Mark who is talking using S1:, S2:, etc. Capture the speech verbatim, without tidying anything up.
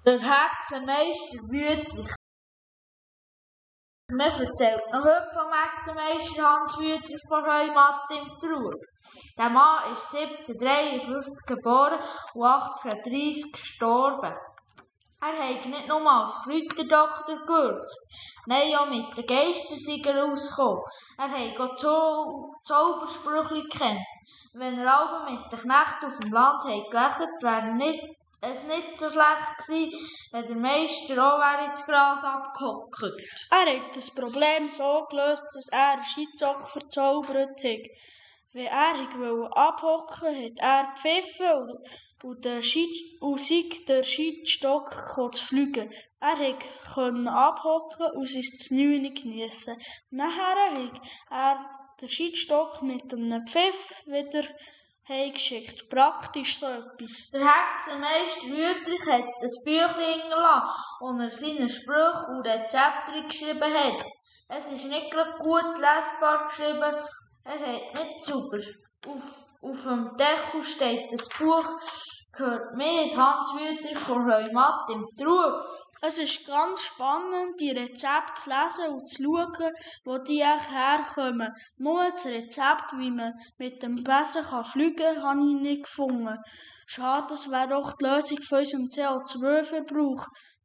S1: Der Hexenmeister Wüthrich. Man erzählt noch heute vom Hexenmeister Hans Wüthrich von Heumatt im Trug. Der Mann ist siebzehnhundertdreiundfünfzig geboren und achtzehnhundertdreissig gestorben. Er hat nicht nur als Kräuterdoktor gewirkt, nein, auch mit den Geistern sei er rausgekommen. Er hat auch Zau Zaubersprüche gekannt. Wenn er aber mit den Knechten auf dem Land hat gewerkt, wäre nicht, es nicht so schlecht gewesen, wenn der Meister auch wäre ins Gras abgehockt.
S2: Er hat das Problem so gelöst, dass er einen Scheitzock verzaubert hat. Wenn er abhocken wollte, hat er gepfiffen und, und, der Scheid, und sei der Scheitstock zu fliegen. Er konnte abhocken und sein Znüni geniessen. Nachher hat er den Scheitstock mit einem Pfiff wieder heimgeschickt. Praktisch so etwas.
S1: Der Hexenmeister Wüthrich hat ein Büchlein hinterlassen, wo er seine Sprüche und Rezepte geschrieben hat. Es ist nicht gerade gut lesbar geschrieben, er hat nicht sauber. Auf, auf dem Deckel steht das Buch «Gehört mir, Hans Wüthrich von Heumatt im Trug».
S2: Es ist ganz spannend, die Rezepte zu lesen und zu schauen, wo die herkommen. Nur das Rezept, wie man mit dem Besen fliegen kann, habe ich nicht gefunden. Schade, das wäre doch die Lösung für unseren C O zwei Verbrauch.